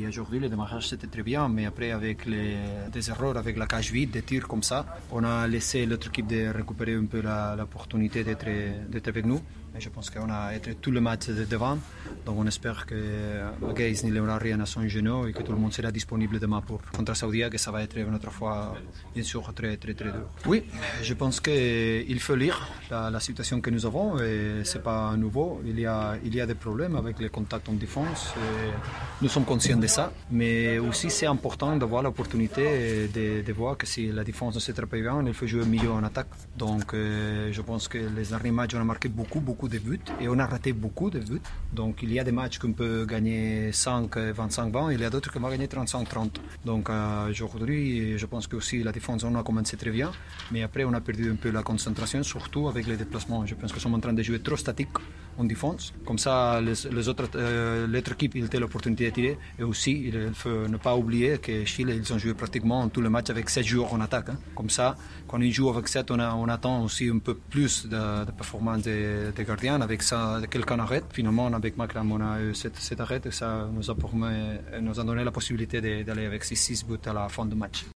aujourd'hui, le démarrage c'était très bien, mais après avec des erreurs, avec la cage vide, des tirs comme ça, on a laissé l'autre équipe de récupérer un peu l'opportunité d'être avec nous. Et je pense qu'on a été tout le match devant, donc on espère que Gaze n'y aura rien à son genou et que tout le monde sera disponible demain contre Saoudia, que ça va être une autre fois bien sûr très très très dur. Oui, je pense qu'il faut lire la situation que nous avons et c'est pas nouveau. Il y a des problèmes avec les contacts en défense. Nous sommes conscients de ça, mais aussi c'est important d'avoir l'opportunité de voir que si la défense ne se traite pas bien, il faut jouer mieux en attaque. Donc je pense que les derniers matchs on a marqué beaucoup de buts et on a raté beaucoup de buts. Donc il y a des matchs qu'on peut gagner 5, 25-20, il y a d'autres qu'on va gagner 35-30. Donc aujourd'hui, je pense que aussi la défense on a commencé très bien, mais après on a perdu un peu la concentration, surtout avec les déplacements. Je pense que nous sommes en train de jouer trop statique en défense. Comme ça, l'autre équipe il a l'opportunité de tirer. Et aussi, il faut ne pas oublier que Chile, ils ont joué pratiquement tout le match avec 7 joueurs en attaque. Comme ça, quand ils jouent avec 7, on attend aussi un peu plus de performance des gardiens. Avec ça, quelqu'un arrête. Finalement, avec Makram, on a eu cet arrêt et ça nous a donné la possibilité d'aller avec 6 buts à la fin du match.